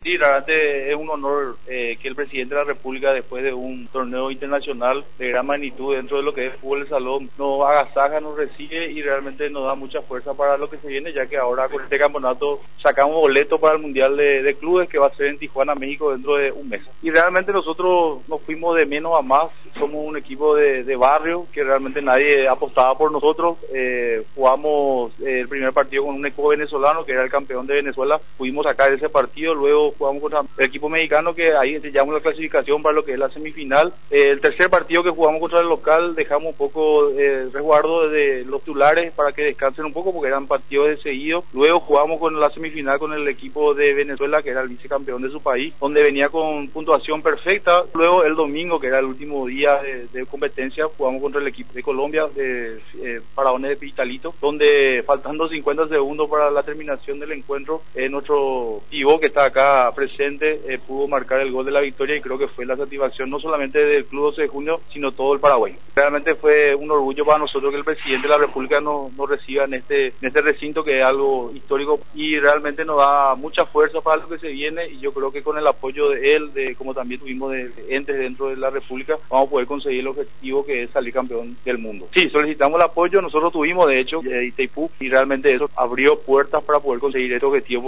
Sí, realmente es un honor que el presidente de la República, después de un torneo internacional de gran magnitud dentro de lo que es fútbol de salón, nos agasaja, nos recibe y realmente nos da mucha fuerza para lo que se viene, ya que ahora con este campeonato sacamos boleto para el Mundial de Clubes que va a ser en Tijuana, México, dentro de un mes. Y realmente nosotros nos fuimos de menos a más, somos un equipo de barrio que realmente nadie apostaba por nosotros. Jugamos el primer partido con un equipo venezolano que era el campeón de Venezuela, pudimos sacar ese partido, luego jugamos contra el equipo mexicano que ahí llevamos la clasificación para lo que es la semifinal. El tercer partido que jugamos contra el local dejamos un poco resguardo de los titulares para que descansen un poco porque eran partidos de seguido. Luego jugamos con la semifinal con el equipo de Venezuela que era el vicecampeón de su país, donde venía con puntuación perfecta. Luego el domingo, que era el último día de competencia, jugamos contra el equipo de Colombia de Faraones de Pitalito, donde faltando 50 segundos para la terminación del encuentro, nuestro pivot que está acá presente pudo marcar el gol de la victoria y creo que fue la satisfacción no solamente del Club 12 de Junio, sino todo el Paraguay. Realmente fue un orgullo para nosotros que el presidente de la República nos reciba en este recinto, que es algo histórico y realmente nos da mucha fuerza para lo que se viene, y yo creo que con el apoyo de él, como también tuvimos de entes dentro de la República, vamos a poder conseguir el objetivo que es salir campeón del mundo. Sí, solicitamos el apoyo, nosotros tuvimos de hecho Itaipú y realmente eso abrió puertas para poder conseguir este objetivo.